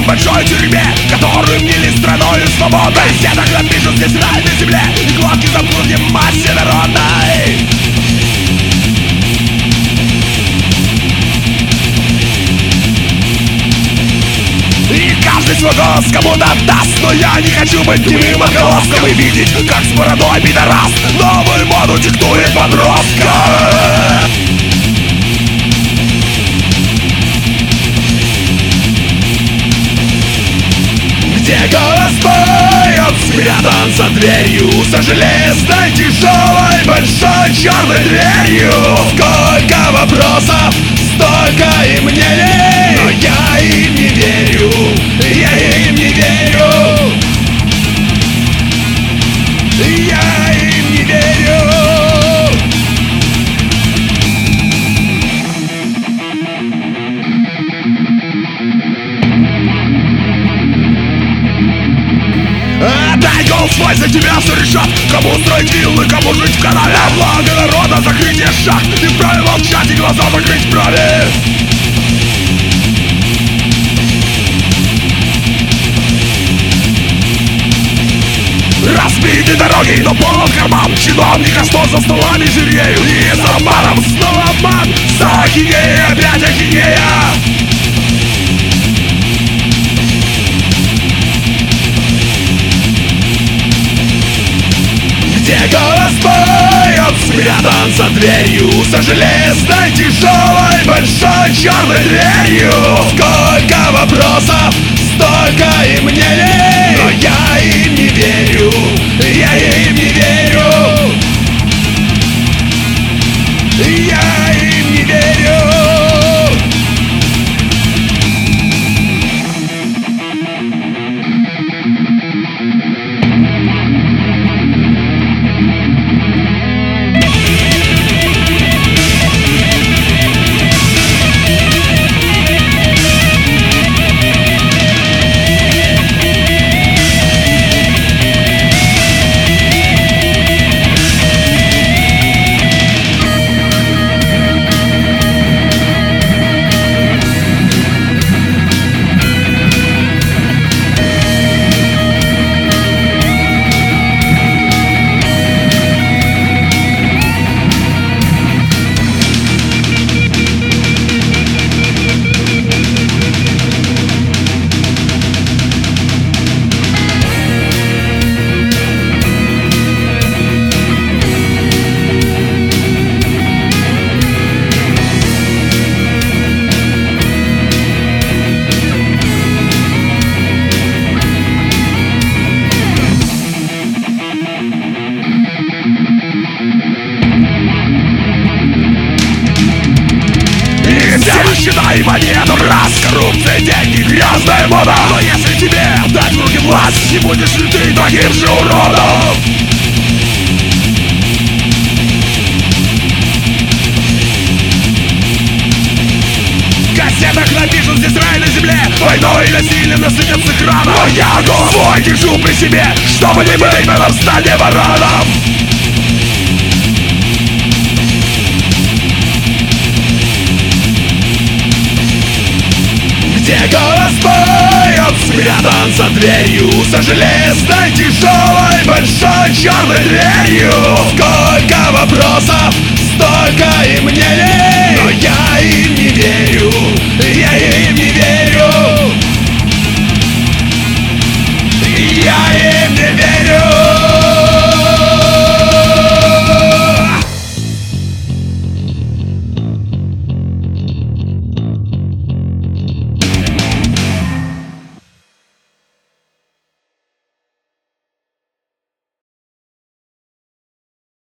большой тюрьме, которую мнили страною свободы. В газетах напишут: здесь рай на земле, и глотки замкнут в массе народной. И каждый свой голос кому-то отдаст, но я не хочу быть немым отголоском и видеть, как с бородой пидорас новую моду диктует подростка. Где голос поет, спрятан за дверью, за железной, тяжелой, большой черной дверью. Сколько вопросов, столько и мнений, но я им не верю, я им не верю, я им не верю. Отдай голос свой, за тебя все решат. Кому строить виллы, кому жить в канаве. На благо народа закрытие шахт. Ты вправе молчать и глаза закрыть вправе. Разбиты дороги, но полон карман чиновника, что за столами жиреют. И за обманом снова обман. За ахинея, опять ахинея. Где голос поет, спрятан за дверью, за железной, тяжелой, большой черной дверью. Сколько вопросов, столько и мнений, но я им не верю, я им не верю, я им не верю. Считай монету раз, коррупция, деньги, грязная мода. Но если тебе дать в руки власть, не будешь ли ты таким же уродом? В газетах напишут: здесь рай на земле, войной и насилием насытятся краном. Но я голос свой держу при себе, чтобы не быть в этом стане вороном. Где голос поет, спрятан за дверью, за железной, тяжелой, большой черной дверью. Сколько вопросов,